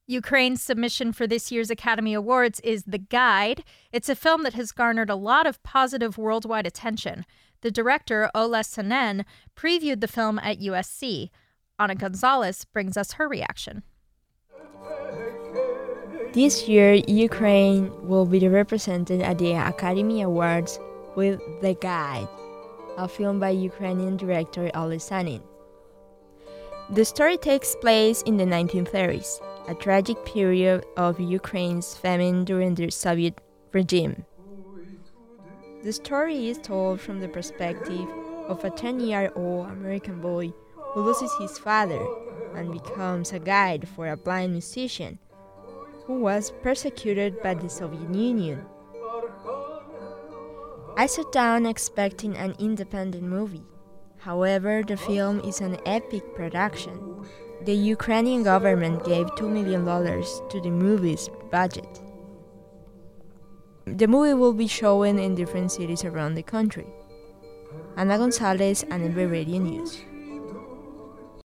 Ukraine's submission for this year's Academy Awards is The Guide. It's a film that has garnered a lot of positive worldwide attention. The director, Ola Sanen, previewed the film at USC. Ana Gonzalez brings us her reaction. This year, Ukraine will be represented at the Academy Awards with The Guide, a film by Ukrainian director Ola Sanen. The story takes place in the 1930s, a tragic period of Ukraine's famine during the Soviet regime. The story is told from the perspective of a 10-year-old American boy who loses his father and becomes a guide for a blind musician who was persecuted by the Soviet Union. I sat down expecting an independent movie. However, the film is an epic production. The Ukrainian government gave $2 million to the movie's budget. The movie will be shown in different cities around the country. Ana Gonzalez, ANB Radio News.